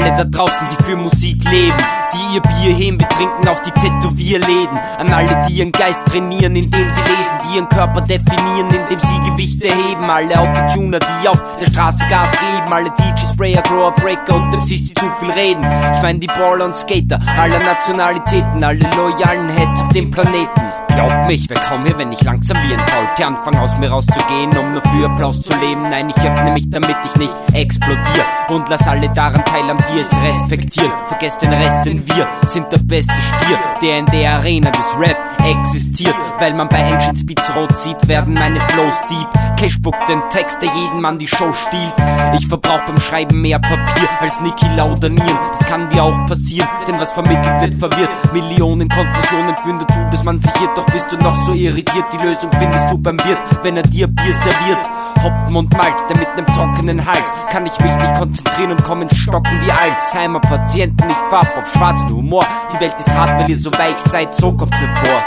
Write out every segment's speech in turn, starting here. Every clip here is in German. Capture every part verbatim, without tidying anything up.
alle da draußen, die für Musik leben, die ihr Bier heben, wir trinken auf die Tätowierläden. An alle, die ihren Geist trainieren, indem sie lesen, die ihren Körper definieren, indem sie Gewichte heben. Alle Autotuner, die auf der Straße Gas geben, alle D Js, Sprayer, Grower, Breaker und M Cs, die zu viel reden. Ich mein die Baller und Skater aller Nationalitäten, alle loyalen Heads auf dem Planeten. Glaubt mich, wer kaum hier, wenn ich langsam wie ein Faultier anfange aus mir rauszugehen, um nur für Applaus zu leben. Nein, ich öffne mich, damit ich nicht explodiere und lass alle daran teil am Dir es respektieren. Vergesst den Rest, denn wir sind der beste Stier, der in der Arena des Rap existiert. Weil man bei Ancient Speeds rot sieht, werden meine Flows deep. Cash spuckt den Text, der jeden Mann die Show stiehlt. Ich verbrauch beim Schreiben mehr Papier als Niki Lauda Nieren. Das kann dir auch passieren, denn was vermittelt wird verwirrt. Millionen Konfusionen führen dazu, dass man sich irrt. Doch bist du noch so irritiert, die Lösung findest du beim Wirt, wenn er dir Bier serviert. Hopfen und Malz, der mit nem trockenen Hals kann ich mich nicht konzentrieren und komm ins Stocken wie Alzheimer-Patienten. Ich farb auf schwarzen Humor, die Welt ist hart, weil ihr so weich seid, so kommt's mir vor.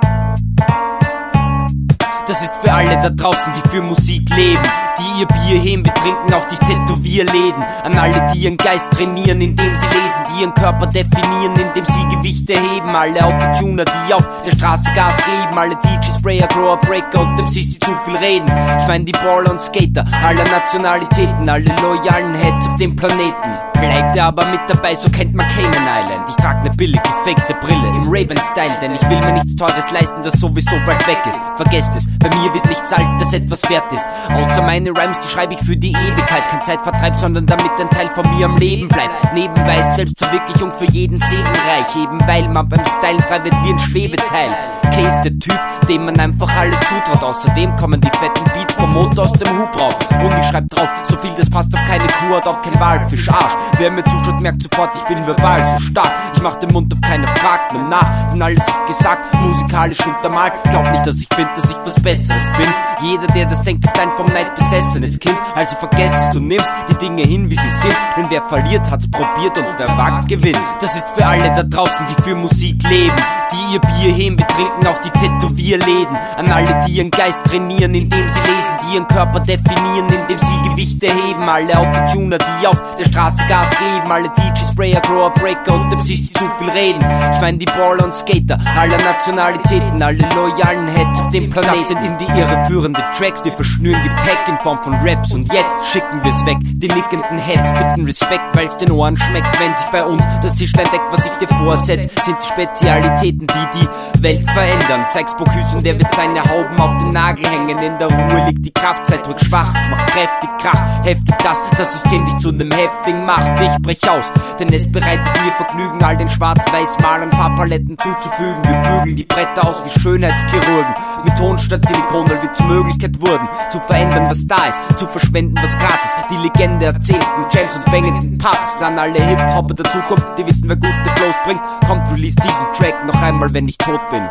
Das ist für alle da draußen, die für Musik leben, die ihr Bier heben, wir trinken auf die Tätowierläden. An alle, die ihren Geist trainieren, indem sie lesen, die ihren Körper definieren, indem sie Gewichte heben. Alle Autotuner, die auf der Straße Gas geben, alle D Js, Sprayer, Grower, Breaker und M Cs, die zu viel reden. Ich mein die Baller und Skater aller Nationalitäten, alle loyalen Heads auf dem Planeten. Bleibt ihr aber mit dabei, so kennt man Cayman Island. Ich trag ne billig gefakte Brille im Raven-Style, denn ich will mir nichts Teures leisten, das sowieso bald weg ist. Vergesst es, bei mir wird nichts alt, das etwas wert ist. Außer meine Rhymes, die schreibe ich für die Ewigkeit. Kein Zeitvertreib, sondern damit ein Teil von mir am Leben bleibt. Nebenbei ist Selbstverwirklichung für jeden segenreich, eben weil man beim Style frei wird wie ein Schwebeteil. K ist der Typ, dem man einfach alles zutraut. Außerdem kommen die fetten Beats vom Motor aus dem Hubraum. Und ich schreib drauf, so viel das passt auf keine Kuh, hat auf kein Walfisch, Arsch. Wer mir zuschaut, merkt sofort, ich bin verbal so stark. Ich mach den Mund auf keiner, fragt mir nach, denn alles ist gesagt, musikalisch untermalt. Glaub nicht, dass ich find, dass ich was Besseres bin. Jeder, der das denkt, ist ein vom Neid besessenes Kind. Also vergesst es, du nimmst die Dinge hin, wie sie sind. Denn wer verliert, hat's probiert und wer wagt, gewinnt. Das ist für alle da draußen, die für Musik leben, die ihr Bier heben, wir trinken auf die Tätowierläden. An alle, die ihren Geist trainieren, indem sie lesen, die ihren Körper definieren, indem sie Gewichte heben. Alle Autotuner, die auf der Straße Gas geben, alle D Js, Sprayer, Grower, Breaker und M Cs, die zu viel reden. Ich mein die Baller und Skater aller Nationalitäten, alle loyalen Heads auf dem Planeten. Das sind in die irreführende Tracks, wir verschnüren Gepäck in Form von Raps und jetzt schicken wir's weg. Die nickenden Heads bitten Respekt, weil's den Ohren schmeckt. Wenn sich bei uns das Tischlein deckt, was ich dir vorsetz, sind die Spezialitäten, die die Welt verändern. Zeig's Bocuse und der wird seine Hauben auf den Nagel hängen. In der Ruhe liegt die Kraft, Zeit drückt schwach, mach kräftig Krach, heftig das, das System dich zu nem Häftling macht. Ich brech aus, denn es bereitet mir Vergnügen, all den Schwarz-Weiß-Malern Farbpaletten zuzufügen. Wir bügeln die Bretter aus wie Schönheitschirurgen, mit Ton statt Silikon, weil wir zur Möglichkeit wurden, zu verändern, was da ist, zu verschwenden, was gratis. Die Legende erzählt von James und bangenden Parts. Dann alle Hip-Hopper der Zukunft, die wissen, wer gute Flows bringt. Kommt, release diesen Track noch einmal, wenn ich tot bin.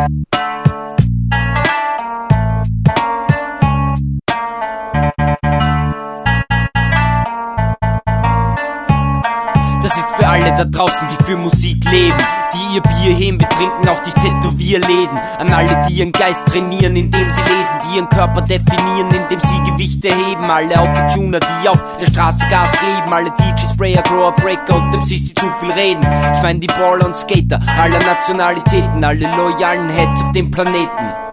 Das ist für alle da draußen, die für Musik leben, die ihr Bier heben, wir trinken auf die Tätowierläden. An alle, die ihren Geist trainieren, indem sie lesen, die ihren Körper definieren, indem sie Gewichte heben. Alle Autotuner, die auf der Straße Gas geben, alle D Js, Sprayer, Grower, Breaker und M Cs, die zu viel reden. Ich mein die Baller und Skater aller Nationalitäten, alle loyalen Heads auf dem Planeten.